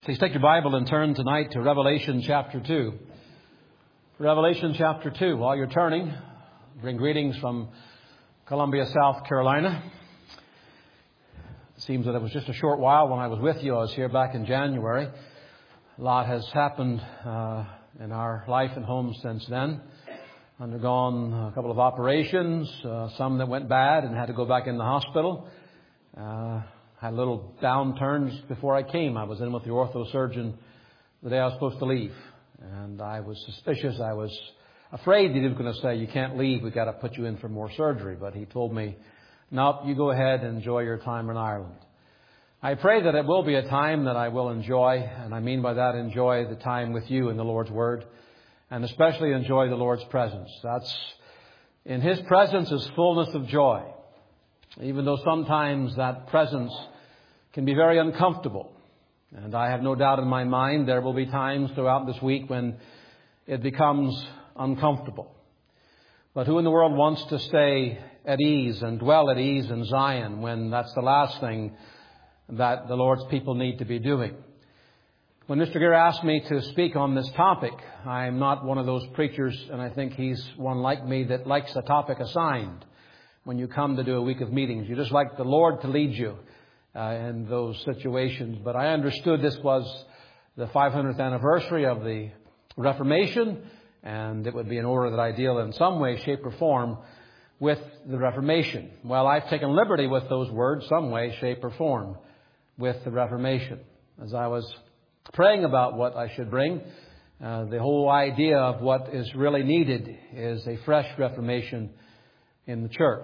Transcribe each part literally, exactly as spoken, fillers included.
Please take your Bible and turn tonight to Revelation chapter two. Revelation chapter two. While you're turning, bring greetings from Columbia, South Carolina. It seems that it was just a short while when I was with you. I was here back in January. A lot has happened uh, in our life and home since then. Undergone a couple of operations, uh, some that went bad and had to go back in the hospital. Uh, Had little downturns before I came. I was in with the ortho surgeon the day I was supposed to leave. And I was suspicious. I was afraid that he was going to say, "You can't leave. We've got to put you in for more surgery." But he told me, "Nope, you go ahead and enjoy your time in Ireland." I pray that it will be a time that I will enjoy. And I mean by that, enjoy the time with you in the Lord's Word. And especially enjoy the Lord's presence. That's, in His presence is fullness of joy. Even though sometimes that presence can be very uncomfortable. And I have no doubt in my mind there will be times throughout this week when it becomes uncomfortable. But who in the world wants to stay at ease and dwell at ease in Zion when that's the last thing that the Lord's people need to be doing? When Mister Gear asked me to speak on this topic, I'm not one of those preachers, and I think he's one like me, that likes a topic assigned. When you come to do a week of meetings, you just like the Lord to lead you uh, in those situations. But I understood this was the five hundredth anniversary of the Reformation, and it would be in order that I deal in some way, shape, or form with the Reformation. Well, I've taken liberty with those words, some way, shape, or form, with the Reformation. As I was praying about what I should bring, uh, the whole idea of what is really needed is a fresh Reformation in the church.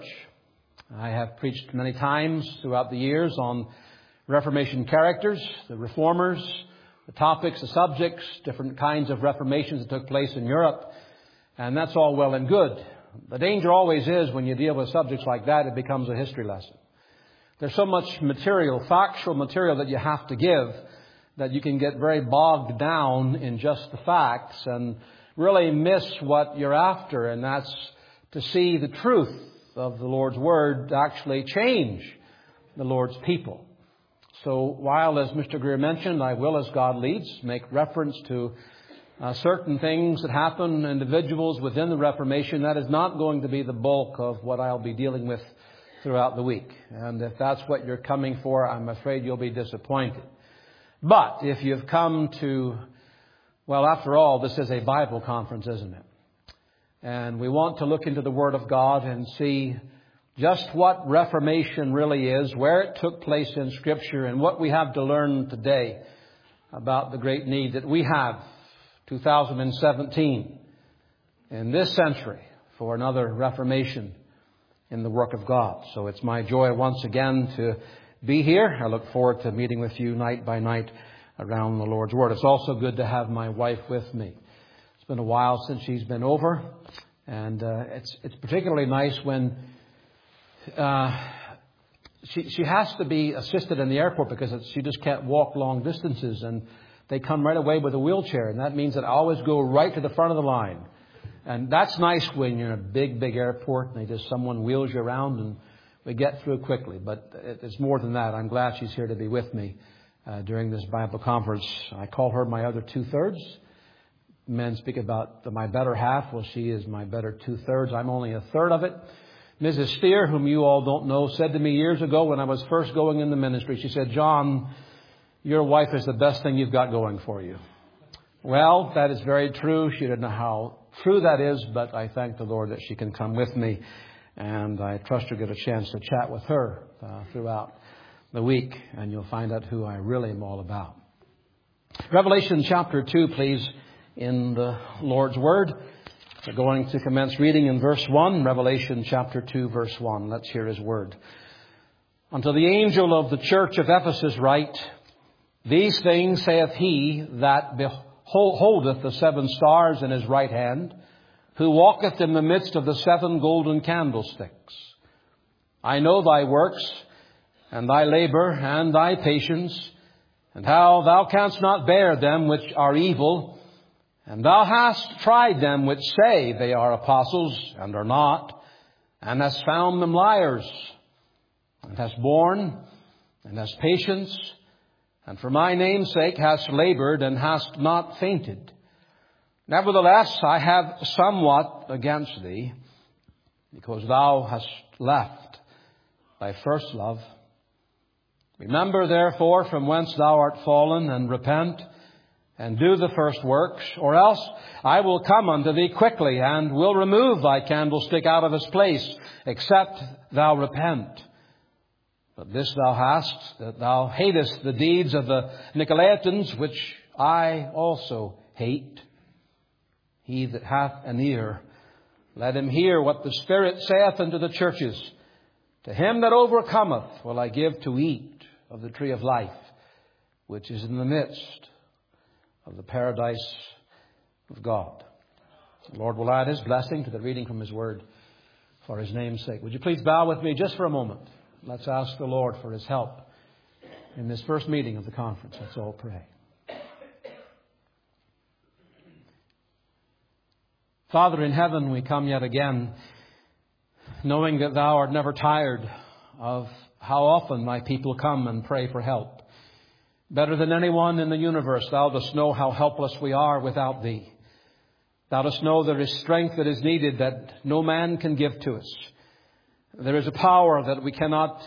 I have preached many times throughout the years on Reformation characters, the reformers, the topics, the subjects, different kinds of reformations that took place in Europe. And that's all well and good. The danger always is when you deal with subjects like that, it becomes a history lesson. There's so much material, factual material that you have to give that you can get very bogged down in just the facts and really miss what you're after, and that's to see the truth of the Lord's Word actually change the Lord's people. So while, as Mister Greer mentioned, I will, as God leads, make reference to uh, certain things that happen, individuals within the Reformation, that is not going to be the bulk of what I'll be dealing with throughout the week. And if that's what you're coming for, I'm afraid you'll be disappointed. But if you've come to, well, after all, this is a Bible conference, isn't it? And we want to look into the Word of God and see just what Reformation really is, where it took place in Scripture, and what we have to learn today about the great need that we have, two thousand seventeen, in this century, for another Reformation in the work of God. So it's my joy once again to be here. I look forward to meeting with you night by night around the Lord's Word. It's also good to have my wife with me. It's been a while since she's been over, and uh, it's it's particularly nice when uh, she she has to be assisted in the airport because it's, she just can't walk long distances, and they come right away with a wheelchair, and that means that I always go right to the front of the line, and that's nice when you're in a big big airport and they just someone wheels you around and we get through quickly. But it's more than that. I'm glad she's here to be with me uh, during this Bible conference. I call her my other two thirds. Men speak about the, my better half. Well, she is my better two-thirds. I'm only a third of it. Missus Steer, whom you all don't know, said to me years ago when I was first going in the ministry, she said, "John, your wife is the best thing you've got going for you." Well, that is very true. She didn't know how true that is, but I thank the Lord that she can come with me, and I trust you'll get a chance to chat with her uh, throughout the week, and you'll find out who I really am all about. Revelation chapter two, please. In the Lord's Word. We're going to commence reading in verse one, Revelation chapter two, verse one. Let's hear His Word. "Unto the angel of the church of Ephesus write, These things saith he that beholdeth the seven stars in his right hand, who walketh in the midst of the seven golden candlesticks. I know thy works, and thy labour, and thy patience, and how thou canst not bear them which are evil, and thou hast tried them which say they are apostles, and are not, and hast found them liars, and hast borne, and hast patience, and for my name's sake hast labored and hast not fainted. Nevertheless, I have somewhat against thee, because thou hast left thy first love. Remember therefore from whence thou art fallen, and repent, and do the first works, or else I will come unto thee quickly, and will remove thy candlestick out of his place, except thou repent. But this thou hast, that thou hatest the deeds of the Nicolaitans, which I also hate. He that hath an ear, let him hear what the Spirit saith unto the churches. To him that overcometh will I give to eat of the tree of life, which is in the midst of the paradise of God. The Lord will add His blessing to the reading from His Word for His name's sake. Would you please bow with me just for a moment? Let's ask the Lord for His help in this first meeting of the conference. Let's all pray. Father in heaven, we come yet again, knowing that Thou art never tired of how often Thy people come and pray for help. Better than anyone in the universe, Thou dost know how helpless we are without Thee. Thou dost know there is strength that is needed that no man can give to us. There is a power that we cannot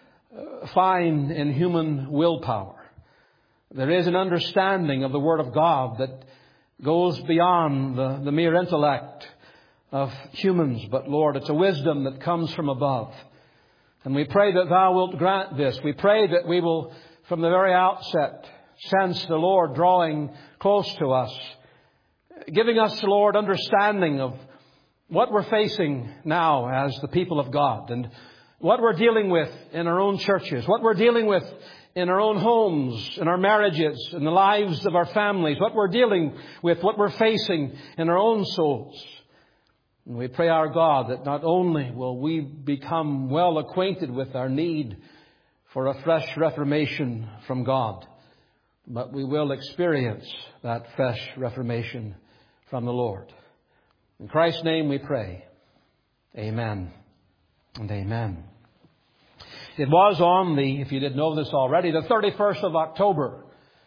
find in human willpower. There is an understanding of the Word of God that goes beyond the, the mere intellect of humans. But Lord, it's a wisdom that comes from above. And we pray that Thou wilt grant this. We pray that we will, from the very outset, sense the Lord drawing close to us, giving us, Lord, understanding of what we're facing now as the people of God, and what we're dealing with in our own churches, what we're dealing with in our own homes, in our marriages, in the lives of our families, what we're dealing with, what we're facing in our own souls. And we pray, our God, that not only will we become well acquainted with our need for a fresh reformation from God, but we will experience that fresh reformation from the Lord. In Christ's name we pray. Amen and amen. It was on the, if you didn't know this already, the thirty-first of October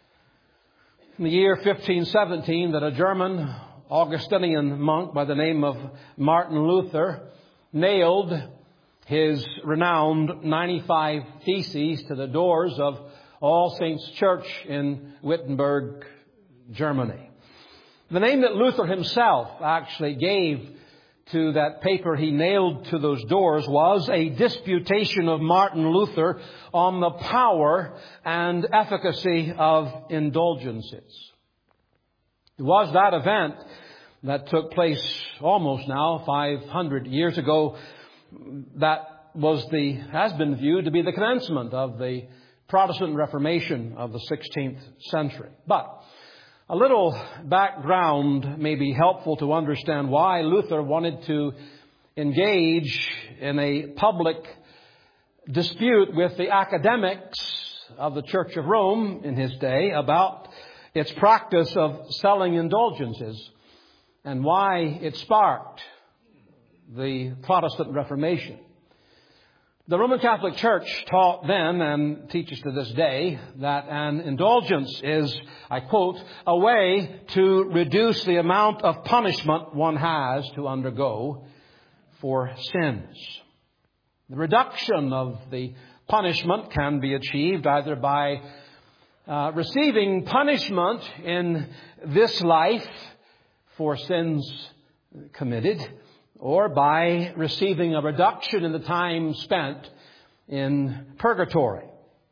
in the year fifteen seventeen that a German Augustinian monk by the name of Martin Luther nailed his renowned ninety-five Theses to the doors of All Saints Church in Wittenberg, Germany. The name that Luther himself actually gave to that paper he nailed to those doors was A Disputation of Martin Luther on the Power and Efficacy of Indulgences. It was that event that took place almost now five hundred years ago that was the, has been viewed to be the commencement of the Protestant Reformation of the sixteenth century. But a little background may be helpful to understand why Luther wanted to engage in a public dispute with the academics of the Church of Rome in his day about its practice of selling indulgences, and why it sparked the Protestant Reformation. The Roman Catholic Church taught then, and teaches to this day, that an indulgence is, I quote, a way to reduce the amount of punishment one has to undergo for sins. The reduction of the punishment can be achieved either by uh, receiving punishment in this life for sins committed, or by receiving a reduction in the time spent in purgatory.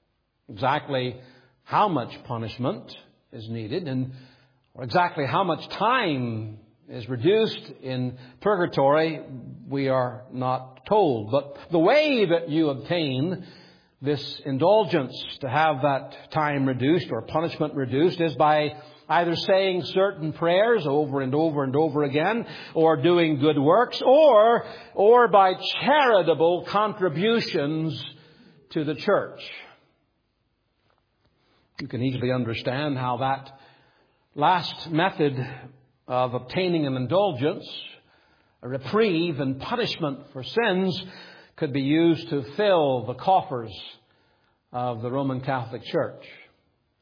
Exactly how much punishment is needed, and or exactly how much time is reduced in purgatory, we are not told. But the way that you obtain this indulgence to have that time reduced or punishment reduced is by either saying certain prayers over and over and over again, or doing good works, or or by charitable contributions to the church. You can easily understand how that last method of obtaining an indulgence, a reprieve and punishment for sins, could be used to fill the coffers of the Roman Catholic Church.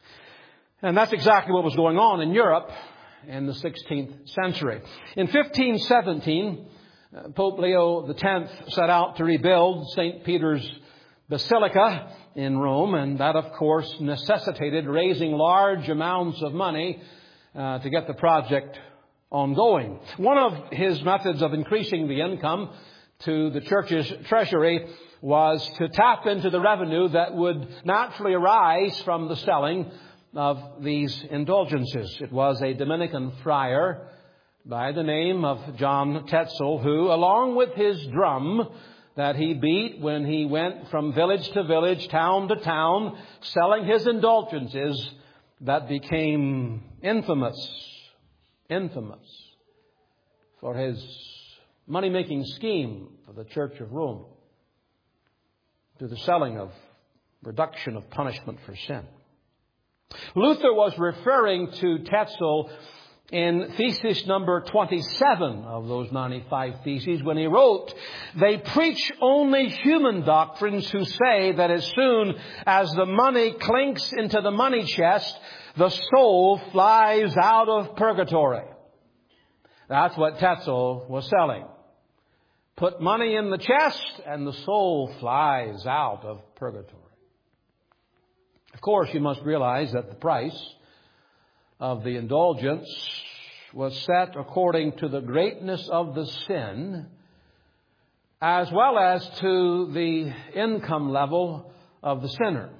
And that's exactly what was going on in Europe in the sixteenth century. In fifteen seventeen, Pope Leo the tenth set out to rebuild Saint Peter's Basilica in Rome, and that, of course, necessitated raising large amounts of money uh, to get the project ongoing. One of his methods of increasing the income to the church's treasury was to tap into the revenue that would naturally arise from the selling of these indulgences. It was a Dominican friar by the name of John Tetzel who, along with his drum that he beat when he went from village to village, town to town, selling his indulgences, that became infamous, infamous for his money-making scheme for the Church of Rome, to the selling of reduction of punishment for sin. Luther was referring to Tetzel in thesis number twenty-seven of those ninety-five theses when he wrote, "They preach only human doctrines who say that as soon as the money clinks into the money chest, the soul flies out of purgatory." That's what Tetzel was selling. Put money in the chest and the soul flies out of purgatory. Of course, you must realize that the price of the indulgence was set according to the greatness of the sin, as well as to the income level of the sinner.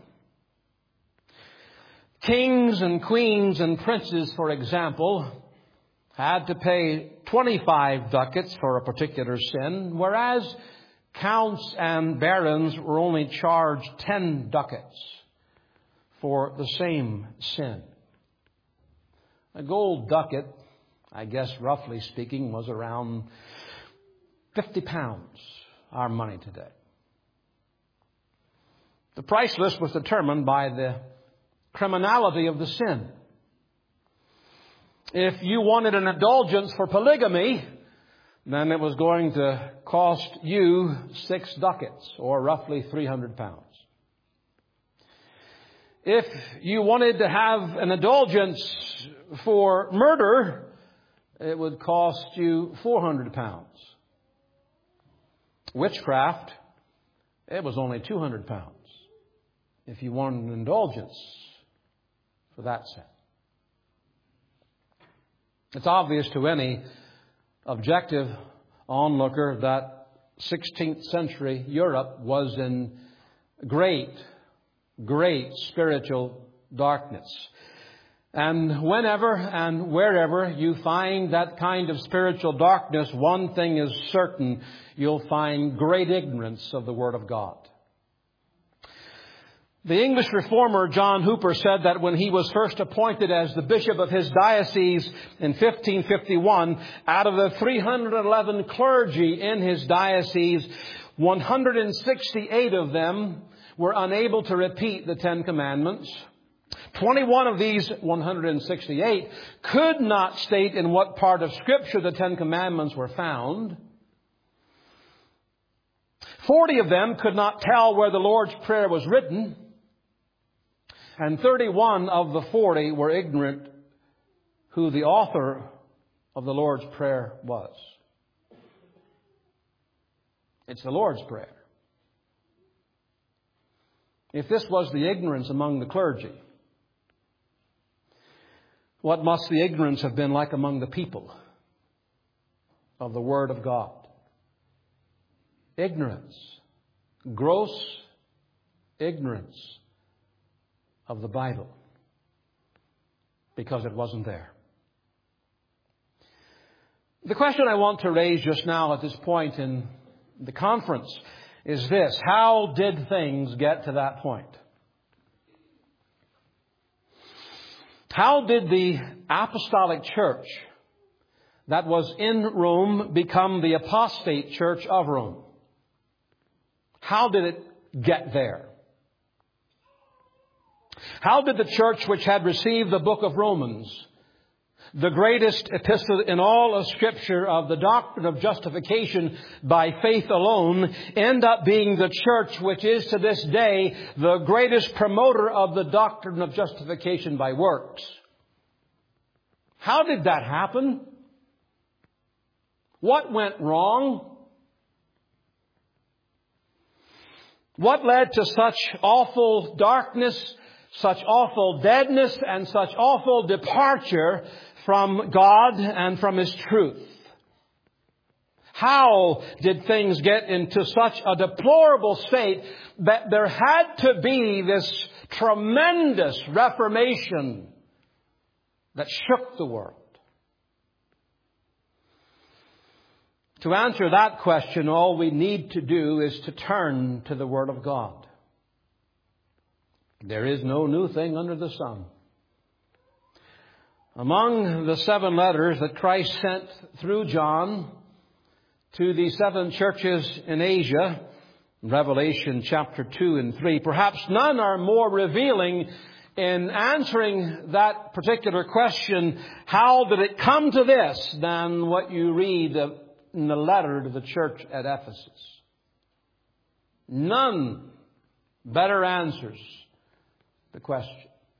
Kings and queens and princes, for example, had to pay twenty-five ducats for a particular sin, whereas counts and barons were only charged ten ducats for the same sin. A gold ducat, I guess roughly speaking, was around fifty pounds, our money today. The price list was determined by the criminality of the sin. If you wanted an indulgence for polygamy, then it was going to cost you six ducats, or roughly three hundred pounds. If you wanted to have an indulgence for murder, it would cost you four hundred pounds. Witchcraft, it was only two hundred pounds if you wanted an indulgence for that sin. It's obvious to any objective onlooker that sixteenth century Europe was in great, great spiritual darkness. And whenever and wherever you find that kind of spiritual darkness, one thing is certain: you'll find great ignorance of the Word of God. The English reformer John Hooper said that when he was first appointed as the bishop of his diocese in fifteen fifty-one, out of the three hundred eleven clergy in his diocese, one hundred sixty-eight of them were unable to repeat the Ten Commandments. twenty-one of these one hundred sixty-eight could not state in what part of Scripture the Ten Commandments were found. forty of them could not tell where the Lord's Prayer was written. And thirty-one of the forty were ignorant who the author of the Lord's Prayer was. It's the Lord's Prayer. If this was the ignorance among the clergy, what must the ignorance have been like among the people of the Word of God? Ignorance. Gross ignorance of the Bible, because it wasn't there. The question I want to raise just now at this point in the conference is this: how did things get to that point? How did the apostolic church that was in Rome become the apostate church of Rome? How did it get there? How did the church which had received the book of Romans the greatest epistle in all of Scripture of the doctrine of justification by faith alone, end up being the church which is to this day the greatest promoter of the doctrine of justification by works. How did that happen? What went wrong? What led to such awful darkness, such awful deadness, and such awful departure from God and from His truth? How did things get into such a deplorable state that there had to be this tremendous reformation that shook the world? To answer that question, all we need to do is to turn to the Word of God. There is no new thing under the sun. Among the seven letters that Christ sent through John to the seven churches in Asia, Revelation chapter two and three, perhaps none are more revealing in answering that particular question, how did it come to this, than what you read in the letter to the church at Ephesus. None better answers the question.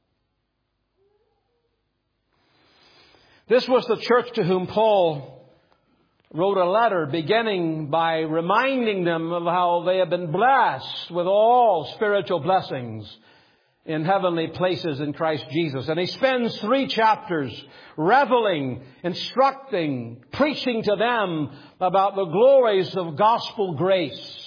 This was the church to whom Paul wrote a letter beginning by reminding them of how they have been blessed with all spiritual blessings in heavenly places in Christ Jesus. And he spends three chapters reveling, instructing, preaching to them about the glories of gospel grace.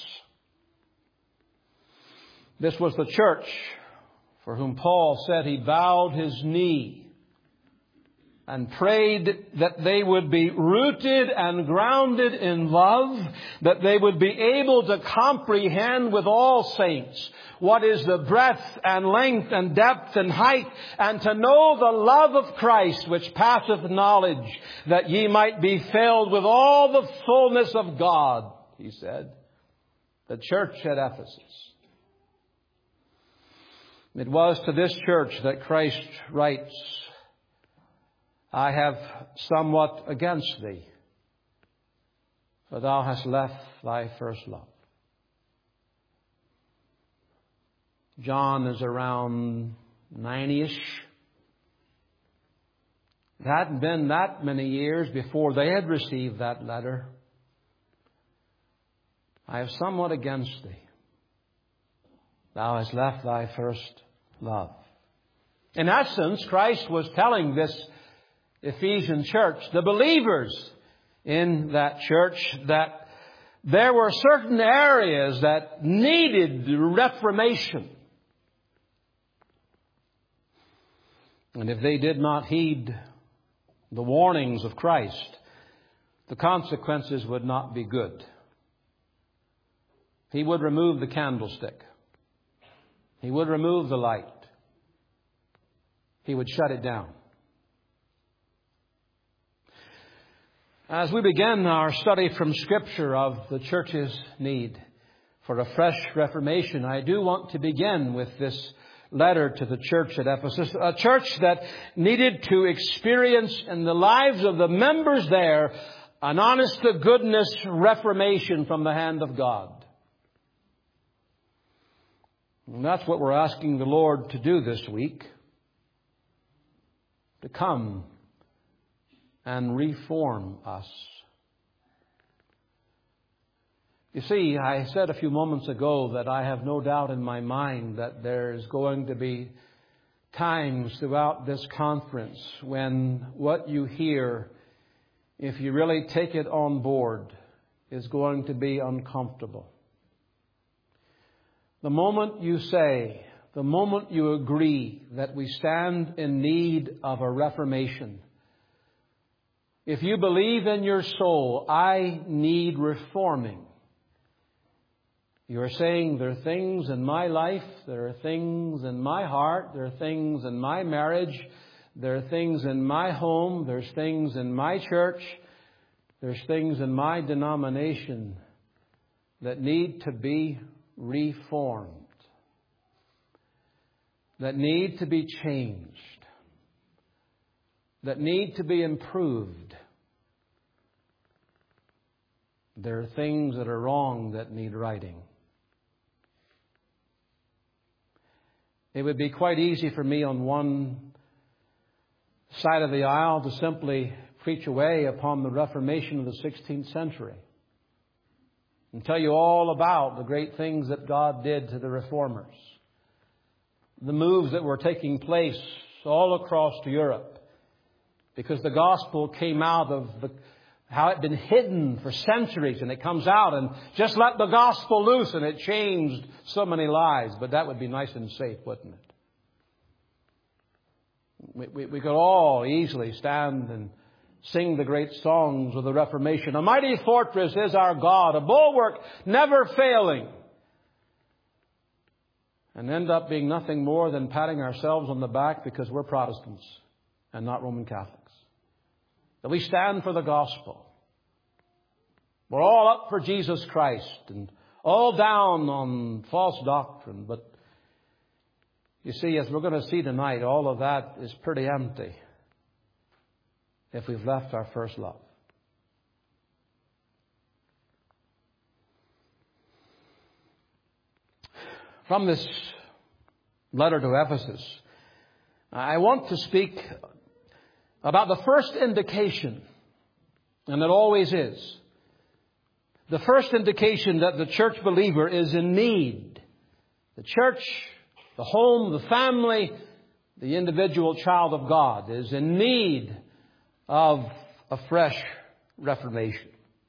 This was the church for whom Paul said he bowed his knee and prayed that they would be rooted and grounded in love, that they would be able to comprehend with all saints what is the breadth and length and depth and height, and to know the love of Christ which passeth knowledge, that ye might be filled with all the fullness of God, he said. The church at Ephesus. It was to this church that Christ writes, I have somewhat against thee, for thou hast left thy first love. John is around ninety-ish. It hadn't been that many years before they had received that letter. I have somewhat against thee. Thou hast left thy first love. In essence, Christ was telling this Ephesian church, the believers in that church, that there were certain areas that needed reformation. And if they did not heed the warnings of Christ, the consequences would not be good. He would remove the candlestick. He would remove the light. He would shut it down. As we begin our study from Scripture of the church's need for a fresh reformation, I do want to begin with this letter to the church at Ephesus, a church that needed to experience in the lives of the members there an honest-to-goodness reformation from the hand of God. And that's what we're asking the Lord to do this week, to come and reform us. You see, I said a few moments ago that I have no doubt in my mind that there's going to be times throughout this conference when what you hear, if you really take it on board, is going to be uncomfortable. The moment you say, the moment you agree that we stand in need of a reformation, if you believe in your soul, I need reforming, you're saying there are things in my life, there are things in my heart, there are things in my marriage, there are things in my home, there's things in my church, there's things in my denomination that need to be reformed, that need to be changed, that need to be improved. There are things that are wrong that need righting. It would be quite easy for me on one side of the aisle to simply preach away upon the Reformation of the sixteenth century and tell you all about the great things that God did to the Reformers, the moves that were taking place all across Europe, because the gospel came out of the how it had been hidden for centuries, and it comes out and just let the gospel loose and it changed so many lives. But that would be nice and safe, wouldn't it? We, we, we could all easily stand and sing the great songs of the Reformation. A mighty fortress is our God, a bulwark never failing. And end up being nothing more than patting ourselves on the back because we're Protestants and not Roman Catholics. That we stand for the gospel. We're all up for Jesus Christ and all down on false doctrine. But you see, as we're going to see tonight, all of that is pretty empty if we've left our first love. From this letter to Ephesus, I want to speak about the first indication, and it always is, the first indication that the church believer is in need. The church, the home, the family, the individual child of God is in need of a fresh reformation.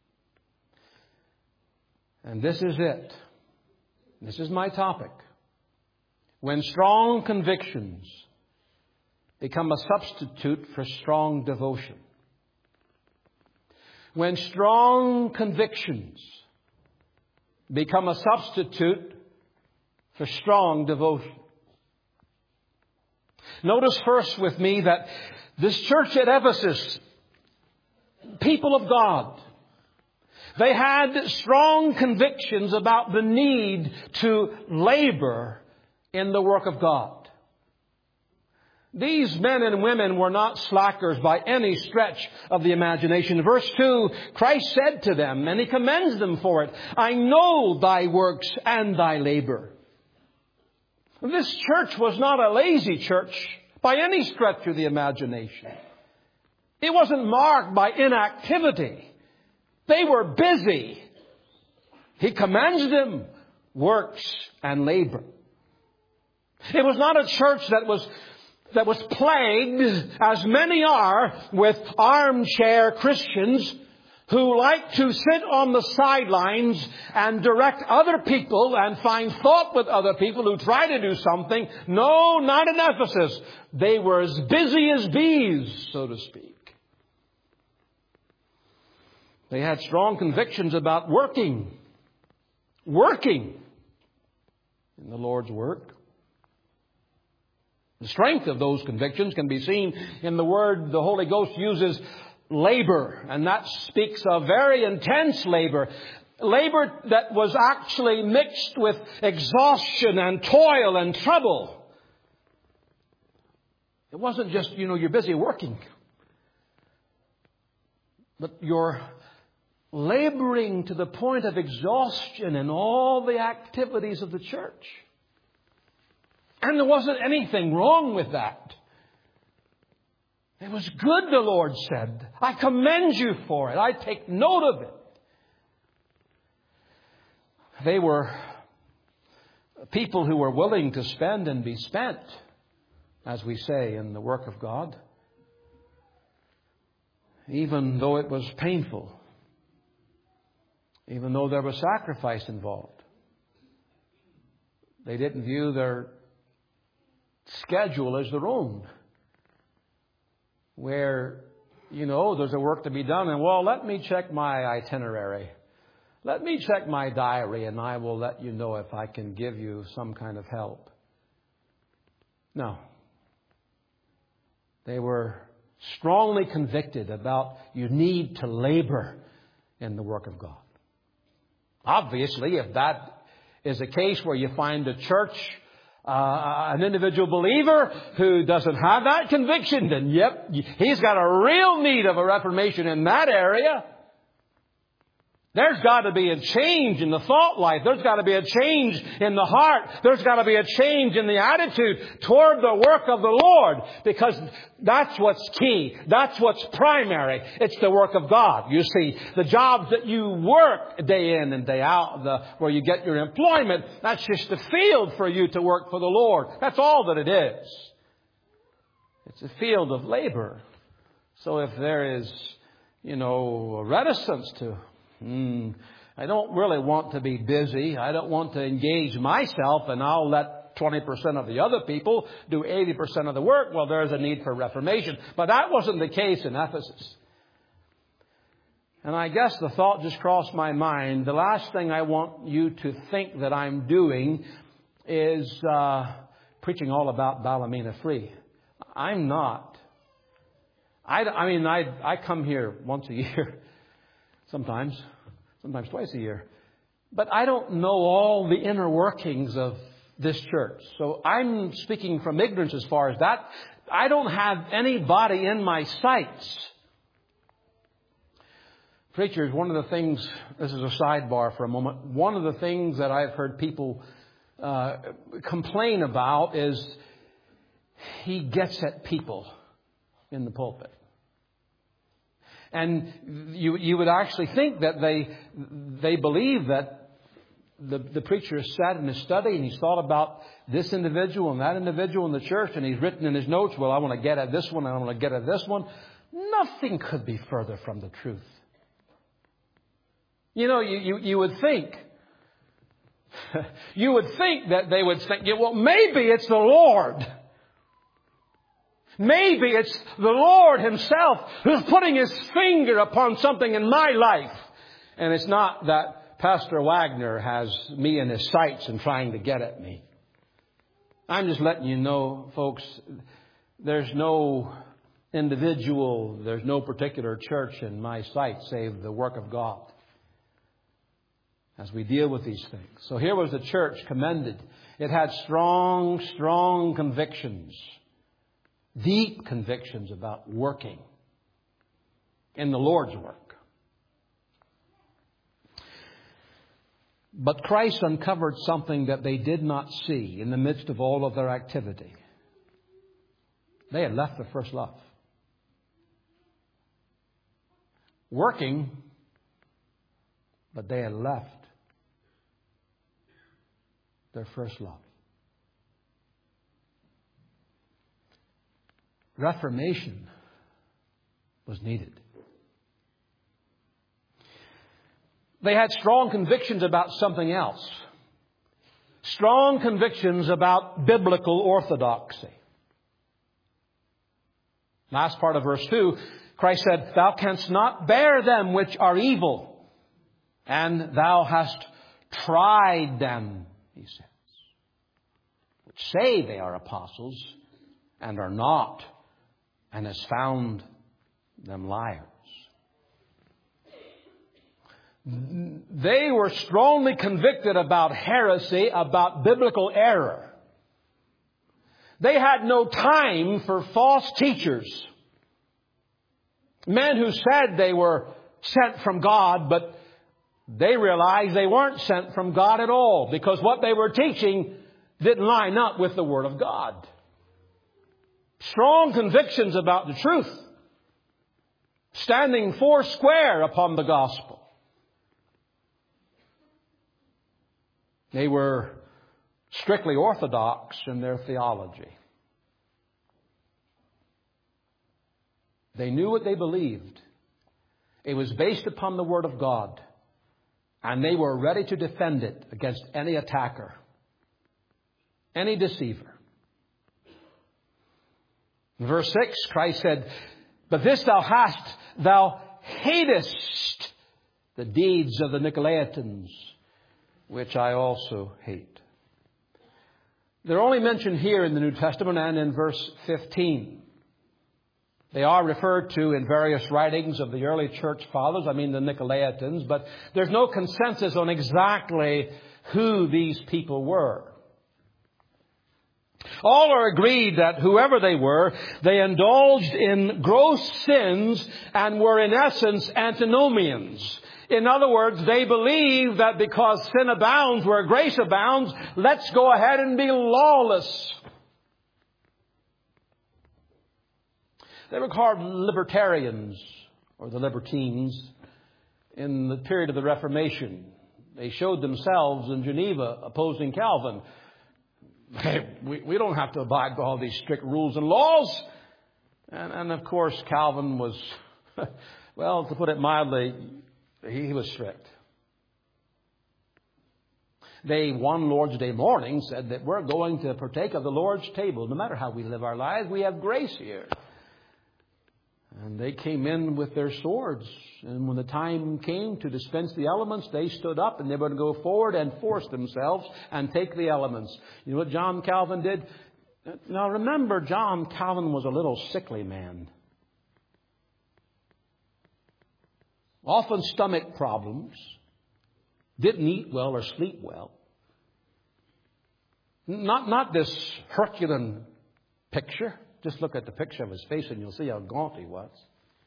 And this is it. This is my topic. When strong convictions become a substitute for strong devotion. When strong convictions become a substitute for strong devotion. Notice first with me that this church at Ephesus, people of God, they had strong convictions about the need to labor in the work of God. These men and women were not slackers by any stretch of the imagination. Verse two, Christ said to them, and He commends them for it, I know thy works and thy labor. This church was not a lazy church by any stretch of the imagination. It wasn't marked by inactivity. They were busy. He commends them, works and labor. It was not a church that was that was plagued, as many are, with armchair Christians who like to sit on the sidelines and direct other people and find fault with other people who try to do something. No, not in Ephesus. They were as busy as bees, so to speak. They had strong convictions about working. Working in the Lord's work. The strength of those convictions can be seen in the word the Holy Ghost uses, labor. And that speaks of very intense labor. Labor that was actually mixed with exhaustion and toil and trouble. It wasn't just, you know, you're busy working. But you're laboring to the point of exhaustion in all the activities of the church. And there wasn't anything wrong with that. It was good, the Lord said. I commend you for it. I take note of it. They were people who were willing to spend and be spent, as we say, in the work of God. Even though it was painful. Even though there was sacrifice involved. They didn't view their schedule as their own. Where, you know, there's a work to be done. And, well, let me check my itinerary. Let me check my diary and I will let you know if I can give you some kind of help. No. They were strongly convicted about you need to labor in the work of God. Obviously, if that is a case where you find a church Uh, an individual believer who doesn't have that conviction, then yep, he's got a real need of a reformation in that area. There's got to be a change in the thought life. There's got to be a change in the heart. There's got to be a change in the attitude toward the work of the Lord. Because that's what's key. That's what's primary. It's the work of God. You see, the jobs that you work day in and day out, the, where you get your employment, that's just a field for you to work for the Lord. That's all that it is. It's a field of labor. So if there is, you know, a reticence to Mm, I don't really want to be busy. I don't want to engage myself, and I'll let twenty percent of the other people do eighty percent of the work. Well, there's a need for reformation. But that wasn't the case in Ephesus. And I guess the thought just crossed my mind. The last thing I want you to think that I'm doing is uh, preaching all about Ballymena Free. I'm not. I, I mean, I, I come here once a year. Sometimes, sometimes twice a year. But I don't know all the inner workings of this church. So I'm speaking from ignorance as far as that. I don't have anybody in my sights. Preachers, one of the things, this is a sidebar for a moment, one of the things that I've heard people uh, complain about is he gets at people in the pulpit. And you you would actually think that they they believe that the, the preacher has sat in his study and he's thought about this individual and that individual in the church, and he's written in his notes, well, I want to get at this one, I want to get at this one. Nothing could be further from the truth. You know, you, you, you would think, you would think that they would think, well, maybe it's the Lord. Maybe it's the Lord Himself who's putting His finger upon something in my life. And it's not that Pastor Wagner has me in his sights and trying to get at me. I'm just letting you know, folks, there's no individual, there's no particular church in my sight save the work of God as we deal with these things. So here was the church commended. It had strong, strong convictions. Deep convictions about working in the Lord's work. But Christ uncovered something that they did not see in the midst of all of their activity. They had left their first love. Working, but they had left their first love. Reformation was needed. They had strong convictions about something else. Strong convictions about biblical orthodoxy. Last part of verse two, Christ said, "Thou canst not bear them which are evil, and thou hast tried them," he says, "which say they are apostles and are not, and has found them liars." They were strongly convicted about heresy, about biblical error. They had no time for false teachers. Men who said they were sent from God, but they realized they weren't sent from God at all, because what they were teaching didn't line up with the Word of God. Strong convictions about the truth. Standing four square upon the gospel. They were strictly orthodox in their theology. They knew what they believed. It was based upon the Word of God. And they were ready to defend it against any attacker, any deceiver. In verse six, Christ said, "But this thou hast, thou hatest the deeds of the Nicolaitans, which I also hate." They're only mentioned here in the New Testament and in verse fifteen. They are referred to in various writings of the early church fathers, I mean the Nicolaitans, but there's no consensus on exactly who these people were. All are agreed that whoever they were, they indulged in gross sins and were in essence antinomians. In other words, they believe that because sin abounds where grace abounds, let's go ahead and be lawless. They were called libertarians, or the libertines, in the period of the Reformation. They showed themselves in Geneva opposing Calvin. Hey, we, we don't have to abide by all these strict rules and laws. And, and of course, Calvin was, well, to put it mildly, he, he was strict. They, one Lord's Day morning, said that we're going to partake of the Lord's table. No matter how we live our lives, we have grace here. And they came in with their swords. And when the time came to dispense the elements, they stood up and they were going to go forward and force themselves and take the elements. You know what John Calvin did? Now remember, John Calvin was a little sickly man. Often stomach problems. Didn't eat well or sleep well. Not, not this Herculean picture. Just look at the picture of his face and you'll see how gaunt he was.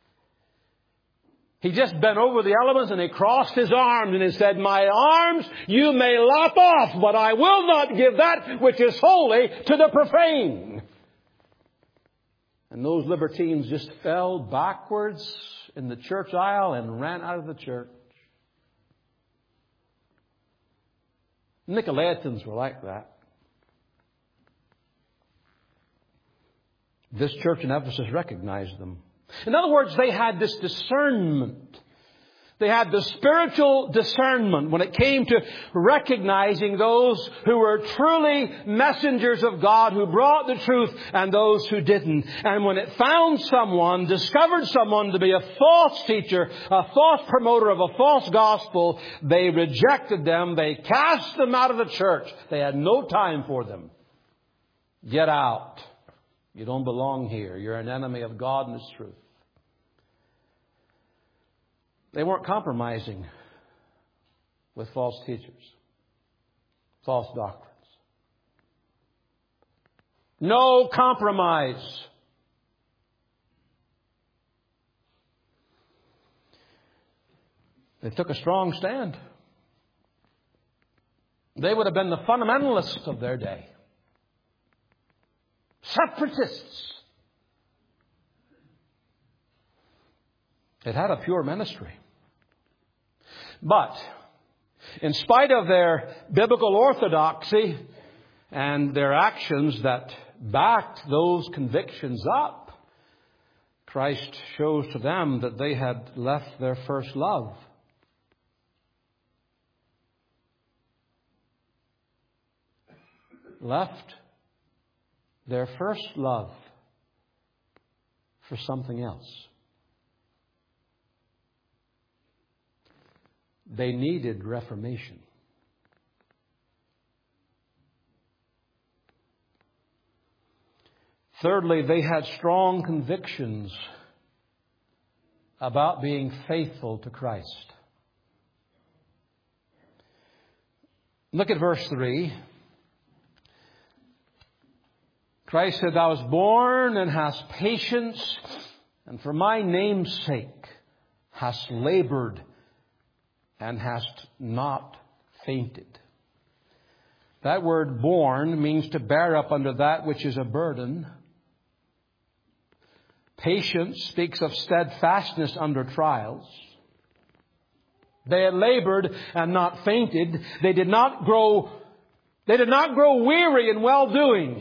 He just bent over the elements and he crossed his arms and he said, my arms you may lop off, but I will not give that which is holy to the profane. And those libertines just fell backwards in the church aisle and ran out of the church. Nicolaitans were like that. This church in Ephesus recognized them. In other words, they had this discernment. They had the spiritual discernment when it came to recognizing those who were truly messengers of God, who brought the truth, and those who didn't. And when it found someone, discovered someone to be a false teacher, a false promoter of a false gospel, they rejected them. They cast them out of the church. They had no time for them. Get out. You don't belong here. You're an enemy of God and His truth. They weren't compromising with false teachers, false doctrines. No compromise. They took a strong stand. They would have been the fundamentalists of their day. Separatists. It had a pure ministry. But, in spite of their biblical orthodoxy and their actions that backed those convictions up, Christ shows to them that they had left their first love. Left their first love for something else. They needed reformation. Thirdly, they had strong convictions about being faithful to Christ. Look at verse three. Christ said, Thou wast born and hast patience, and for my name's sake hast labored and hast not fainted. That word born means to bear up under that which is a burden. Patience speaks of steadfastness under trials. They had labored and not fainted. They did not grow, they did not grow weary in well-doing.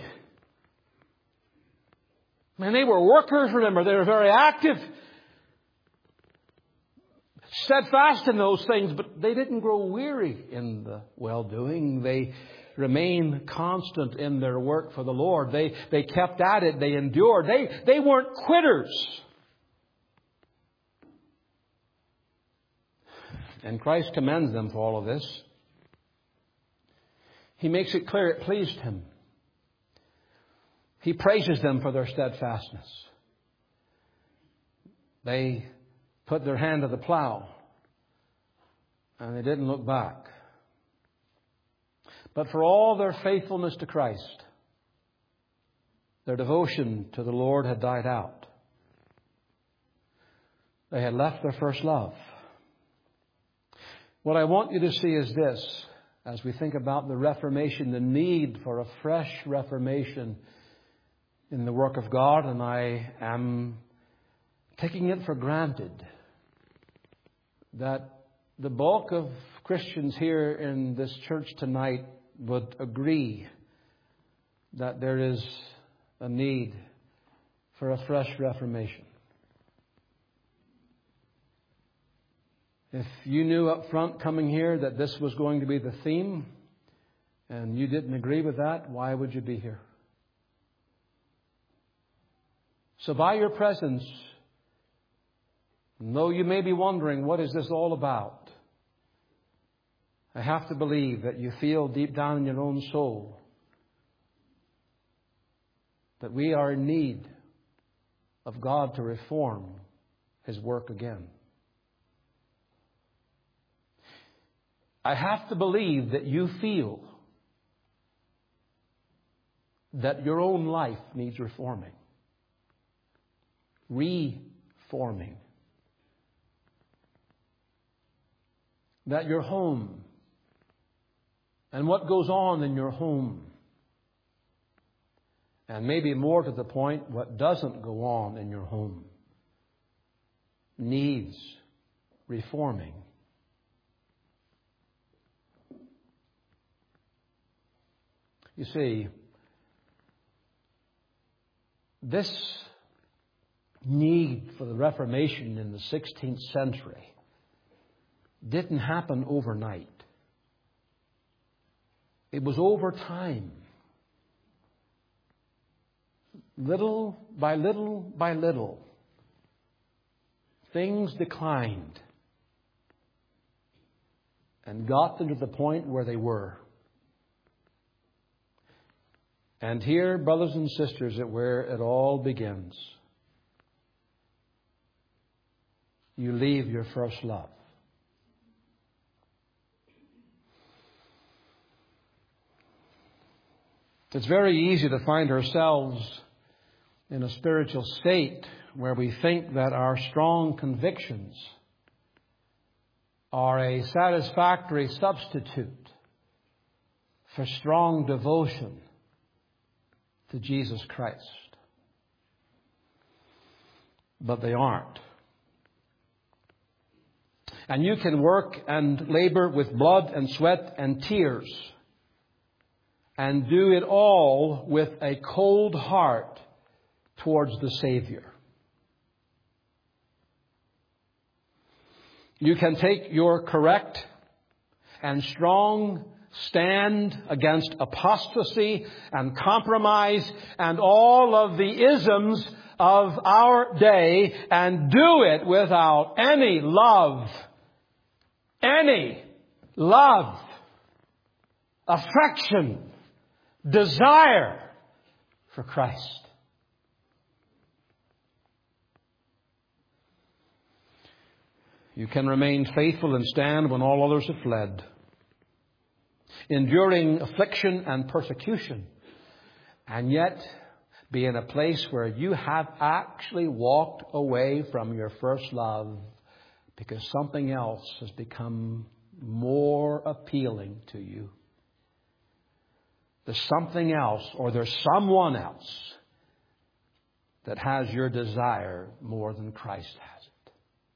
And they were workers, remember. They were very active. Steadfast in those things, but they didn't grow weary in the well-doing. They remained constant in their work for the Lord. They, they kept at it. They endured. They, they weren't quitters. And Christ commends them for all of this. He makes it clear it pleased Him. He praises them for their steadfastness. They put their hand to the plow and they didn't look back. But for all their faithfulness to Christ, Their devotion to the Lord had died out. They had left their first love. What I want you to see is this, as we think about the Reformation, the need for a fresh reformation in the work of God, and I am taking it for granted that the bulk of Christians here in this church tonight would agree that there is a need for a fresh reformation. If you knew up front coming here that this was going to be the theme and you didn't agree with that, why would you be here? So by your presence, though you may be wondering, what is this all about? I have to believe that you feel deep down in your own soul that we are in need of God to reform His work again. I have to believe that you feel that your own life needs reforming, reforming. That your home and what goes on in your home, and maybe more to the point, what doesn't go on in your home, needs reforming. You see, this need for the Reformation in the sixteenth century didn't happen overnight. It was over time. Little by little by little, things declined and got them to the point where they were. And here, brothers and sisters, is where it all begins. You leave your first love. It's very easy to find ourselves in a spiritual state where we think that our strong convictions are a satisfactory substitute for strong devotion to Jesus Christ. But they aren't. And you can work and labor with blood and sweat and tears and do it all with a cold heart towards the Savior. You can take your correct and strong stand against apostasy and compromise and all of the isms of our day and do it without any love, any love, affection, desire for Christ. You can remain faithful and stand when all others have fled, enduring affliction and persecution, and yet be in a place where you have actually walked away from your first love because something else has become more appealing to you. There's something else, or there's someone else that has your desire more than Christ has it.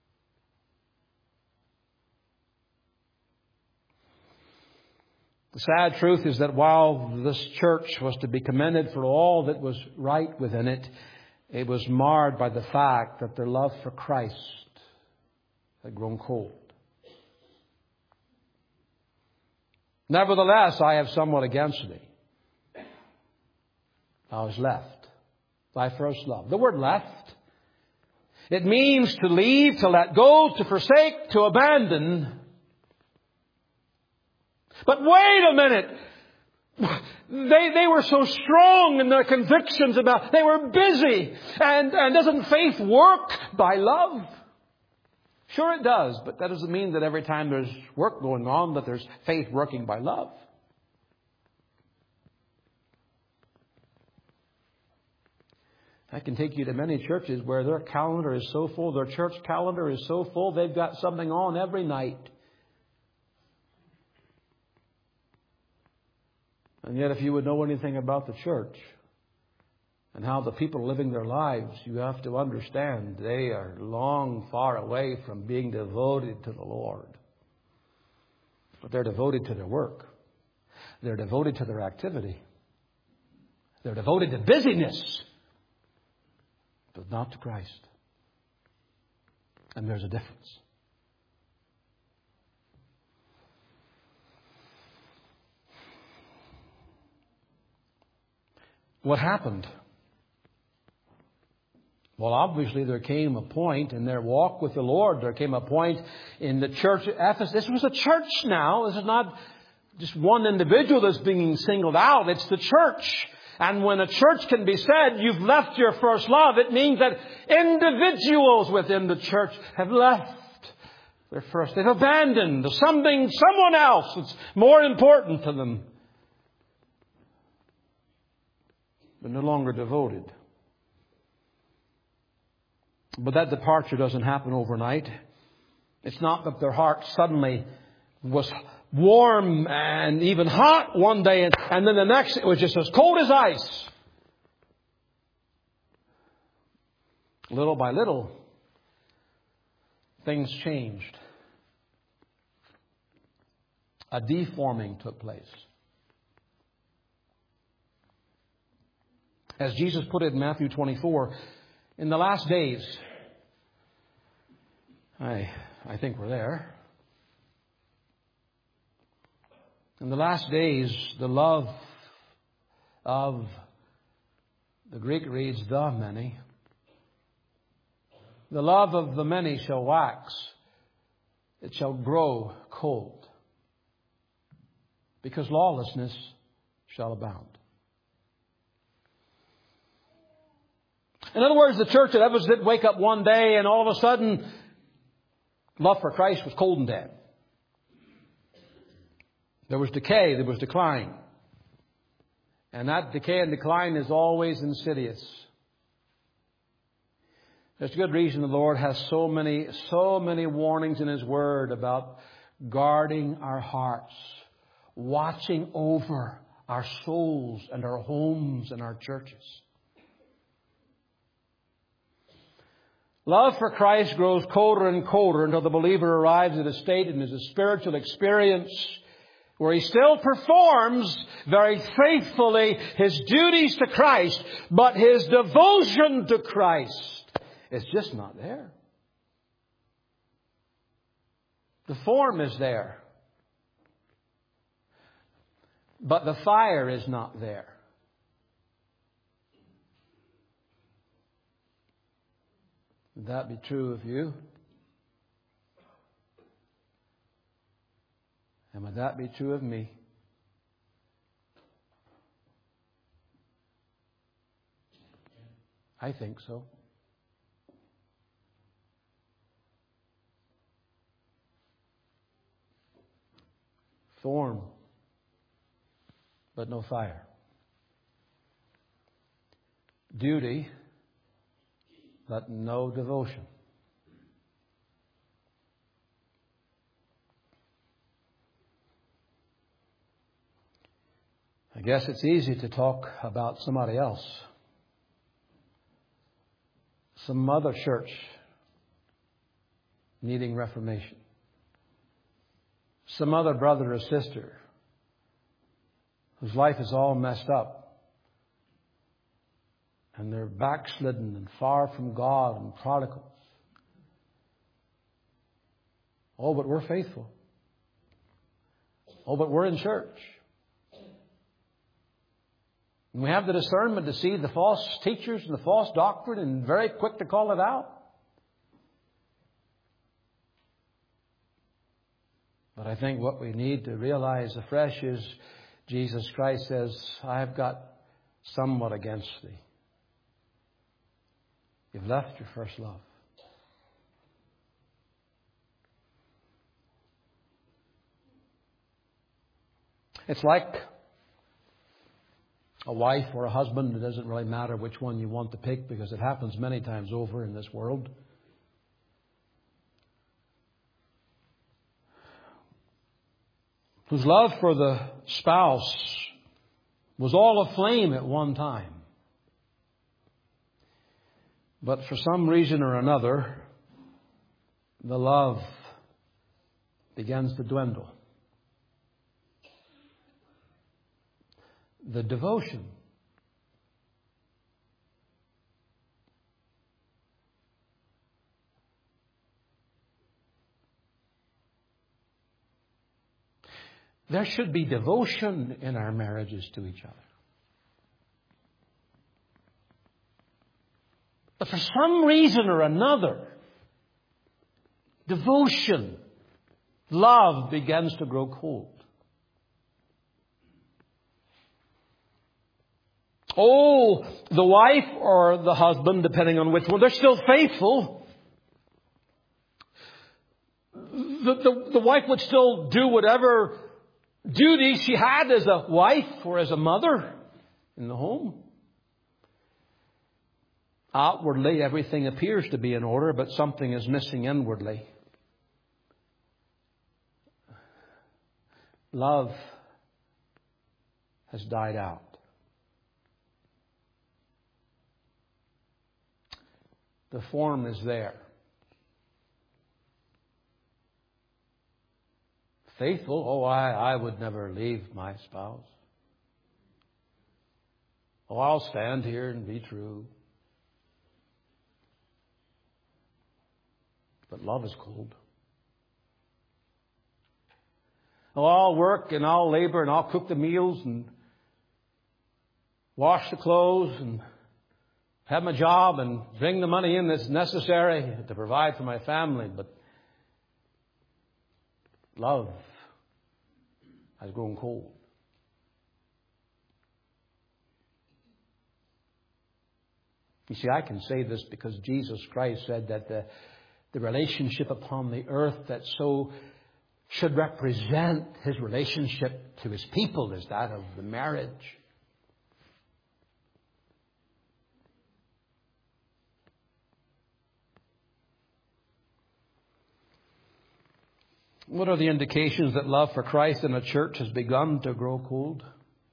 The sad truth is that while this church was to be commended for all that was right within it, it was marred by the fact that their love for Christ had grown cold. Nevertheless, I have somewhat against thee. I was left. Thy first love. The word left, it means to leave, to let go, to forsake, to abandon. But wait a minute. They, they were so strong in their convictions about, they were busy. And, and doesn't faith work by love? Sure it does, but that doesn't mean that every time there's work going on that there's faith working by love. I can take you to many churches where their calendar is so full, their church calendar is so full, they've got something on every night. And yet if you would know anything about the church and how the people are living their lives, you have to understand they are long far away from being devoted to the Lord. But they're devoted to their work. They're devoted to their activity. They're devoted to busyness, but not to Christ. And there's a difference. What happened? Well, obviously there came a point in their walk with the Lord. There came a point in the church at Ephesus. This was a church now. This is not just one individual that's being singled out. It's the church. And when a church can be said, you've left your first love, it means that individuals within the church have left their first. They've abandoned something, someone else that's more important to them. They're no longer devoted. But that departure doesn't happen overnight. It's not that their heart suddenly was warm and even hot one day, and, and then the next it was just as cold as ice. Little by little, things changed. A deforming took place. As Jesus put it in Matthew twenty-four, in the last days, I, I think we're there. In the last days, the love of, the Greek reads, the many. The love of the many shall wax. It shall grow cold. Because lawlessness shall abound. In other words, the church at Ephesus didn't wake up one day and all of a sudden, love for Christ was cold and dead. There was decay, there was decline. And that decay and decline is always insidious. There's a good reason the Lord has so many, so many warnings in His Word about guarding our hearts, watching over our souls and our homes and our churches. Love for Christ grows colder and colder until the believer arrives at a state in his spiritual experience where he still performs very faithfully his duties to Christ, but his devotion to Christ is just not there. The form is there, but the fire is not there. Would that be true of you? And would that be true of me? I think so. Form, but no fire. Duty, but no devotion. I guess it's easy to talk about somebody else. Some other church needing reformation. Some other brother or sister whose life is all messed up. And they're backslidden and far from God and prodigals. Oh, but we're faithful. Oh, but we're in church. And we have the discernment to see the false teachers and the false doctrine and very quick to call it out. But I think what we need to realize afresh is Jesus Christ says, I have got somewhat against thee. You've left your first love. It's like a wife or a husband. It doesn't really matter which one you want to pick, because it happens many times over in this world. Whose love for the spouse was all aflame at one time. But for some reason or another, the love begins to dwindle. The devotion there should be devotion in our marriages to each other. But for some reason or another, devotion, love begins to grow cold. Oh, the wife or the husband, depending on which one, they're still faithful. The, the, the wife would still do whatever duties she had as a wife or as a mother in the home. Outwardly, everything appears to be in order, but something is missing inwardly. Love has died out. The form is there. Faithful, oh, I, I would never leave my spouse. Oh, I'll stand here and be true. But love is cold. Oh, I'll work and I'll labor and I'll cook the meals and wash the clothes and have my job and bring the money in that's necessary to provide for my family. But love has grown cold. You see, I can say this because Jesus Christ said that the, the relationship upon the earth that so should represent His relationship to His people is that of the marriage. What are the indications that love for Christ in a church has begun to grow cold?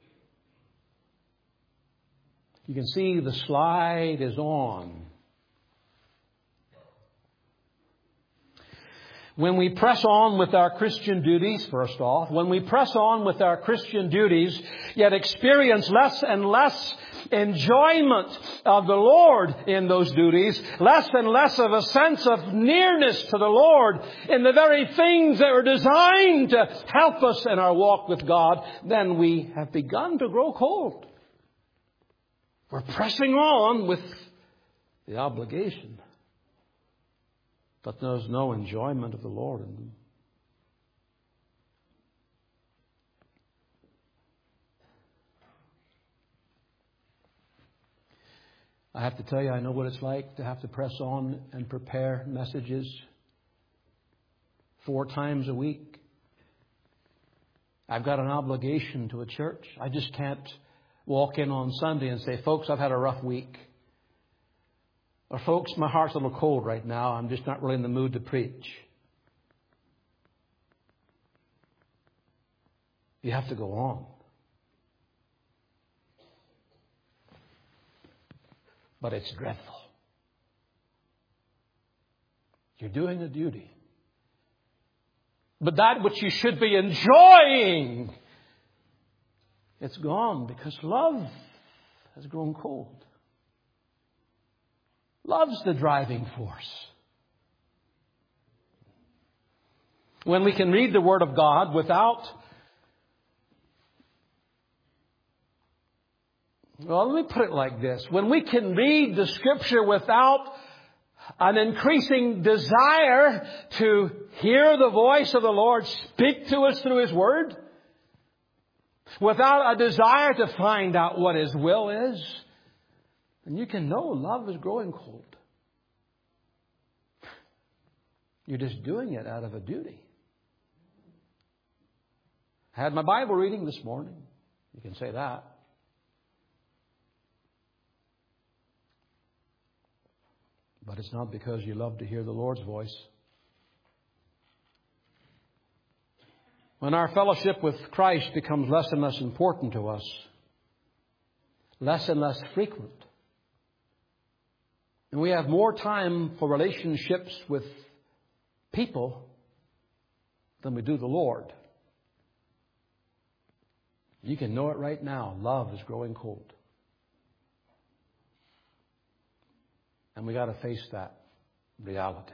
You can see the slide is on. When we press on with our Christian duties, first off, when we press on with our Christian duties, yet experience less and less enjoyment of the Lord in those duties, less and less of a sense of nearness to the Lord in the very things that are designed to help us in our walk with God, then we have begun to grow cold. We're pressing on with the obligation, but there's no enjoyment of the Lord in them. I have to tell you, I know what it's like to have to press on and prepare messages four times a week. I've got an obligation to a church. I just can't walk in on Sunday and say, folks, I've had a rough week. Or, folks, my heart's a little cold right now. I'm just not really in the mood to preach. You have to go on. But it's dreadful. You're doing a duty. But that which you should be enjoying, it's gone because love has grown cold. Love's the driving force. When we can read the Word of God without, well, let me put it like this. When we can read the Scripture without an increasing desire to hear the voice of the Lord speak to us through His Word, without a desire to find out what His will is, and you can know love is growing cold. You're just doing it out of a duty. I had my Bible reading this morning. You can say that. But it's not because you love to hear the Lord's voice. When our fellowship with Christ becomes less and less important to us, less and less frequent, and we have more time for relationships with people than we do the Lord, you can know it right now. Love is growing cold. And we got to face that reality.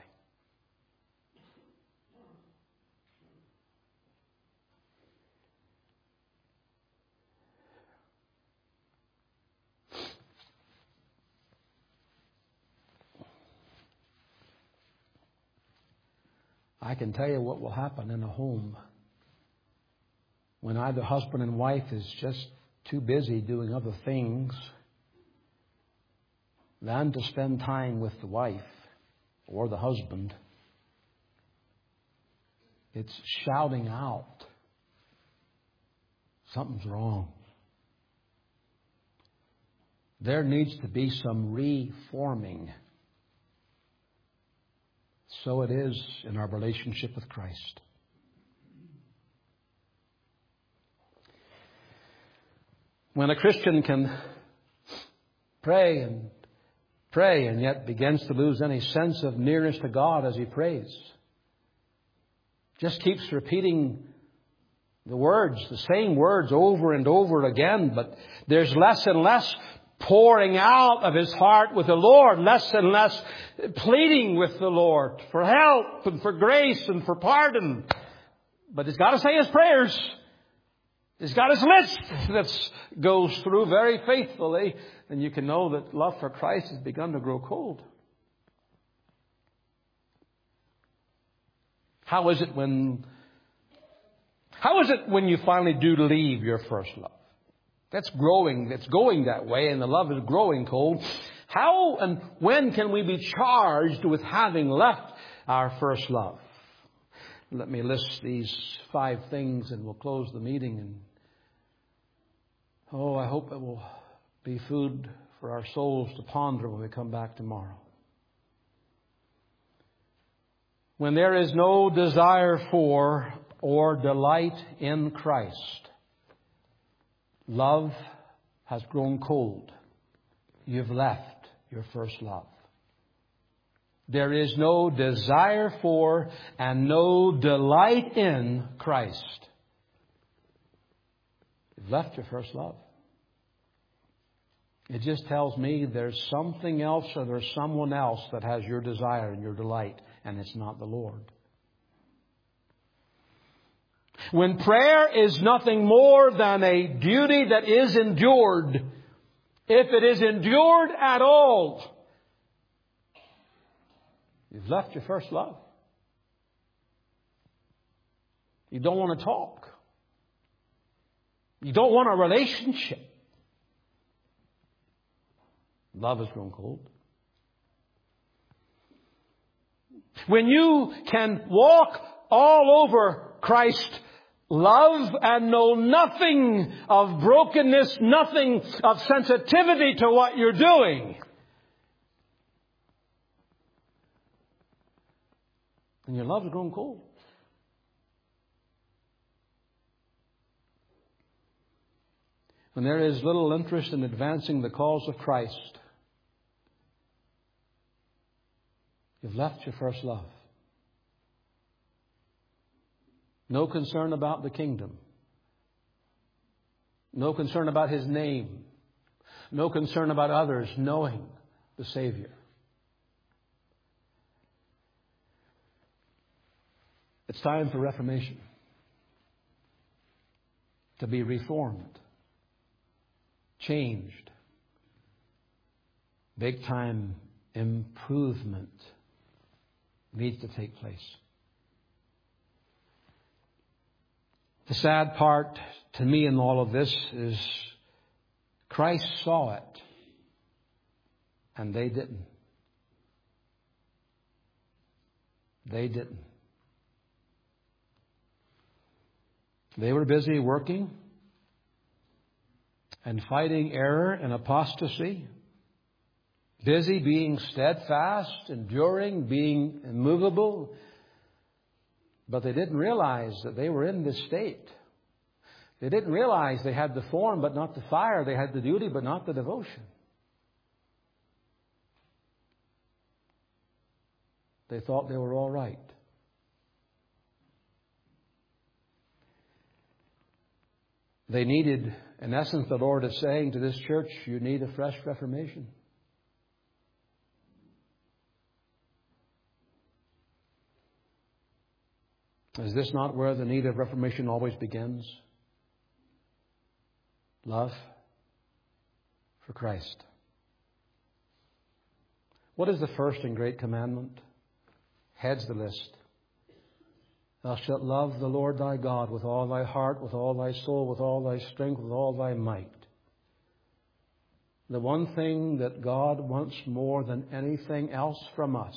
I can tell you what will happen in a home when either husband and wife is just too busy doing other things than to spend time with the wife or the husband. It's shouting out, something's wrong. There needs to be some reforming. So it is in our relationship with Christ. When a Christian can pray and pray and yet begins to lose any sense of nearness to God as he prays, just keeps repeating the words, the same words over and over again, but there's less and less pouring out of his heart with the Lord, less and less pleading with the Lord for help and for grace and for pardon. But he's got to say his prayers. He's got his list that goes through very faithfully. And you can know that love for Christ has begun to grow cold. How is it when, how is it when you finally do leave your first love? That's growing, that's going that way, and the love is growing cold. How and when can we be charged with having left our first love? Let me list these five things and we'll close the meeting. And oh, I hope it will be food for our souls to ponder when we come back tomorrow. When there is no desire for or delight in Christ, love has grown cold. You've left your first love. There is no desire for and no delight in Christ. You've left your first love. It just tells me there's something else or there's someone else that has your desire and your delight, and it's not the Lord. When prayer is nothing more than a duty that is endured, if it is endured at all, you've left your first love. You don't want to talk. You don't want a relationship. Love has grown cold. When you can walk all over Christ love and know nothing of brokenness, nothing of sensitivity to what you're doing, and your love has grown cold. When there is little interest in advancing the cause of Christ, you've left your first love. No concern about the kingdom. No concern about His name. No concern about others knowing the Savior. It's time for reformation. To be reformed. Changed. Big time improvement needs to take place. The sad part to me in all of this is Christ saw it and they didn't. They didn't. They were busy working and fighting error and apostasy, busy being steadfast, enduring, being immovable. But they didn't realize that they were in this state. They didn't realize they had the form but not the fire. They had the duty but not the devotion. They thought they were all right. They needed, in essence, the Lord is saying to this church, you need a fresh reformation. Is this not where the need of reformation always begins? Love for Christ. What is the first and great commandment? Heads the list. Thou shalt love the Lord thy God with all thy heart, with all thy soul, with all thy strength, with all thy might. The one thing that God wants more than anything else from us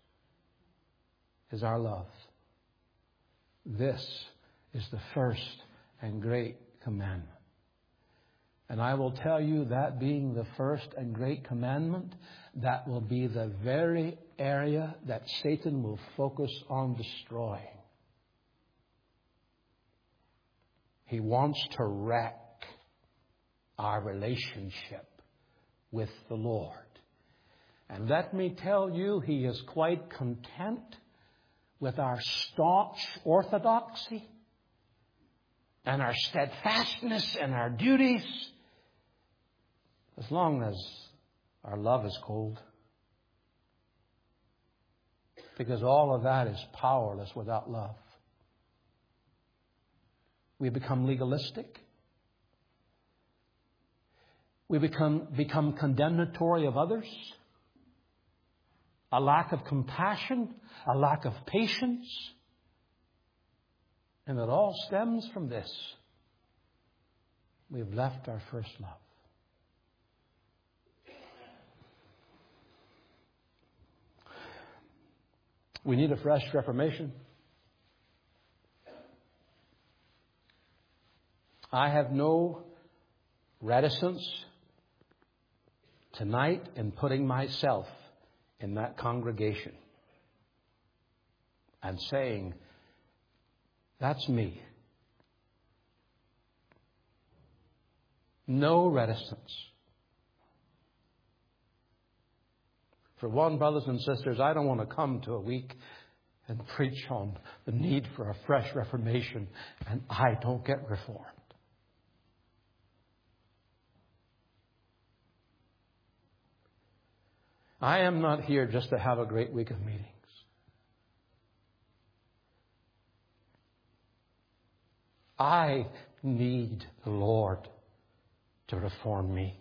is our love. This is the first and great commandment. And I will tell you that being the first and great commandment, that will be the very area that Satan will focus on destroying. He wants to wreck our relationship with the Lord. And let me tell you, he is quite content with our staunch orthodoxy and our steadfastness and our duties, as long as our love is cold. Because all of that is powerless without love. We become legalistic. We become, become condemnatory of others. A lack of compassion, a lack of patience. And it all stems from this. We've left our first love. We need a fresh reformation. I have no reticence tonight in putting myself in that congregation and saying, that's me. No reticence. For one, brothers and sisters, I don't want to come to a week and preach on the need for a fresh reformation and I don't get reformed. I am not here just to have a great week of meetings. I need the Lord to reform me.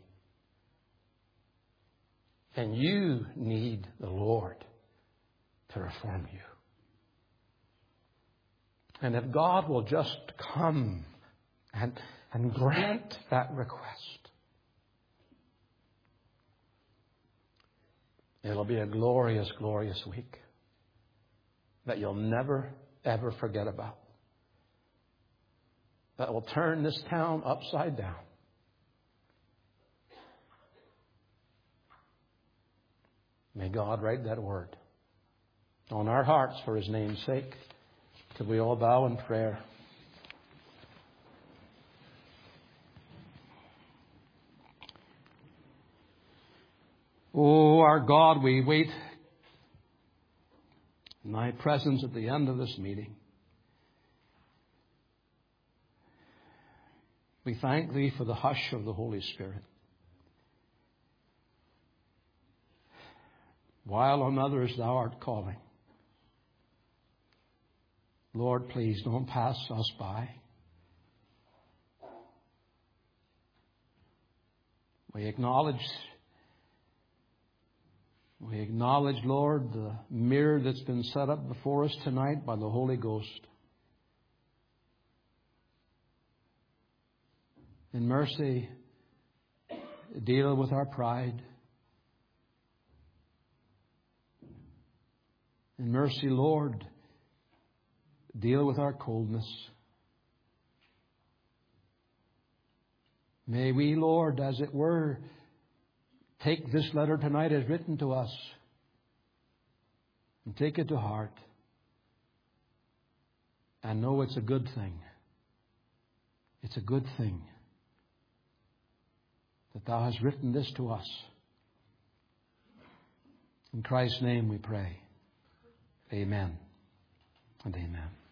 And you need the Lord to reform you. And if God will just come and, and grant that request, it'll be a glorious, glorious week that you'll never, ever forget about. That will turn this town upside down. May God write that word on our hearts for His name's sake. Could we all bow in prayer? Oh, our God, we wait in Thy presence at the end of this meeting. We thank Thee for the hush of the Holy Spirit. While on others Thou art calling. Lord, please don't pass us by. We acknowledge, we acknowledge, Lord, the mirror that's been set up before us tonight by the Holy Ghost. In mercy, deal with our pride. In mercy, Lord, deal with our coldness. May we, Lord, as it were, take this letter tonight as written to us and take it to heart and know it's a good thing. It's a good thing that Thou hast written this to us. In Christ's name we pray. Amen and amen.